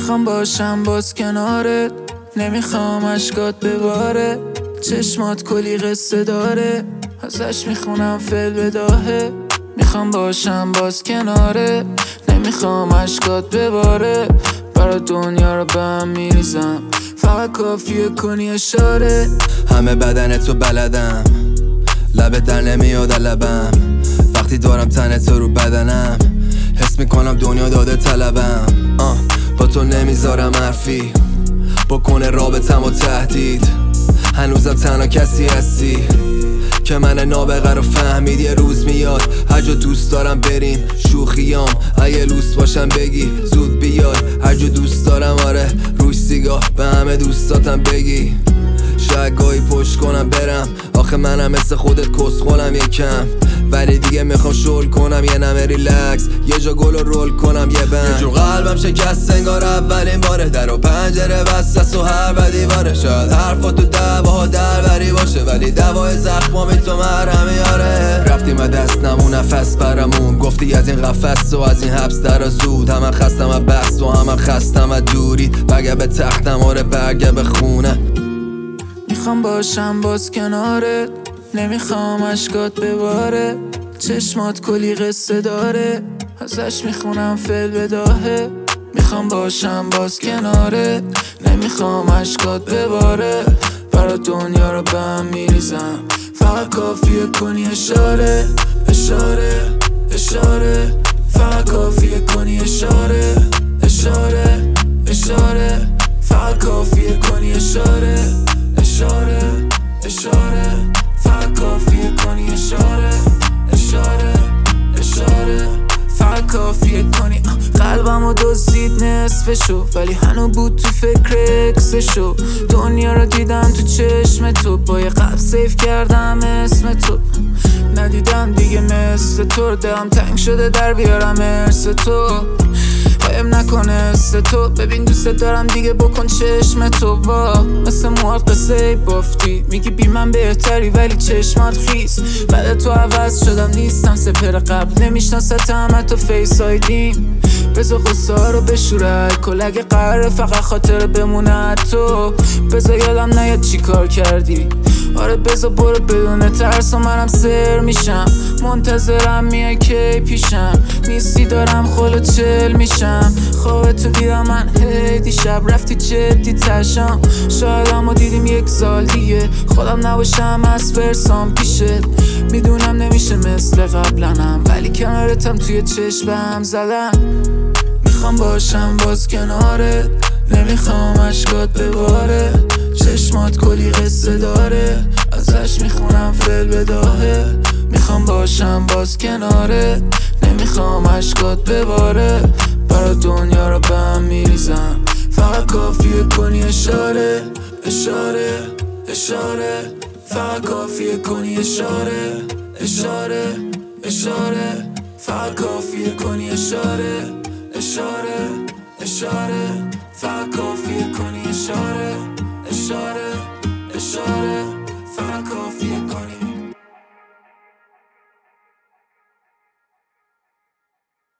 میخوام باشم باز کنارت، نمیخوام اشکات بباره. چشمات کلی قصه داره، ازش میخونم فل بداهه. میخوام باشم باز کناره، نمیخوام اشکات بباره. برا دنیا رو به هم میریزم، فقط کافیه کنی اشاره. همه بدنتو بلدم، لبت در نمیاد لبم. وقتی دارم تن تو رو بدنم، حس میکنم دنیا داده طلبم. با تو نمیذارم حرفی بکنه رابطم و تهدید. هنوزم تنها کسی هستی که من نابغه رو فهمید. یه روز میاد هر جا دوست دارم بریم شوخیام، اگه لوس باشم بگی زود بیای. هر جا دوست دارم آره روش سیگاه به همه دوستاتم بگی. شاید گاهی پشت کنم برم، آخه منم مثل خودت کسخولم یکم. ولی دیگه میخوام شل کنم یه نمه ریلکس، یه جا گل رو رول کنم یه بند. یه جور قلبم شکست انگار اولین باره، در و پنجره بسته و هر بدی باره. شاید حرفا تو دعواها دربری باشه، ولی دوای زخمامی تو مرهمی آره. رفتیم و دست نمون نفس برمون، گفتی از این قفس و از این حبس در زود. همه خستم و بحث و همه خستم و دوری، بگه به تختم آره برگه به خونه. میخوام باشم باز کنارت، نمیخوام اشکات بباره. چشمات کلی قصه داره، ازش میخونم فل بداهه. میخوام باشم باز کنارت، نمیخوام اشکات بباره. برا دنیا رو به هم میریزم، فقط کافیه کنی اشاره. اشاره اشاره، فقط کافیه کنی اشاره. اشاره اشاره، فقط کافیه کنی اشاره. اشاره اشاره، فقط کافیه کنی اشاره. اشاره اشاره، فقط کافیه کنی. قلبمو دزدید نصفشو، ولی هنو بود تو فکر اکسشو. دنیا رو دیدم تو چشم تو، با یه قلب سیف کردم اسم تو. ندیدم دیگه مثل تو رو، دلم تنگ شده در بیارم ارث تو. قایم نکنه است تو، ببین دوست دارم دیگه بکن چشم تو. وا مثل موهات قصه بافتی، میگی بی من بهتری ولی چشمات خیس. بعد تو عوض شدم نیستم سپر قبل، نمیشناستم حتی فیس آیدیم. بذار غصه ها رو بشوره الکل، اگه قراره فقط خاطر بمونه تو. بذار یادم نیاد چی کار کردی، آره بذار برو بدون ترس و منم سر میشم. منتظرم میای کی پیشم، نیستی دارم خلو چل میشم. خوابتو دیدم من هی دیشب، رفتی جدی تشم. شایدمو دیدیم یک سال دیگه، خودم نباشم از فرسام پیشت. میدونم نمیشه مثل قبلنم، ولی کنارتم توی چشمم زدم. میخوام باشم باز کنارت، نمیخوام اشکات بباره. چشمات کلی قصه داره، ازش میخونم فل بداهه. میخوام باشم باز کنارت، نمیخوام اشکات بباره. برا دنیا رو به هم میریزم، فقط کافیه کنی اشاره. اشاره اشاره، فقط کافیه کنی اشاره. اشاره اشاره، فقط کافیه کنی اشاره. اشاره اشاره، فقط کافیه کنی اشاره. اشاره اشاره، فقط کافیه کنی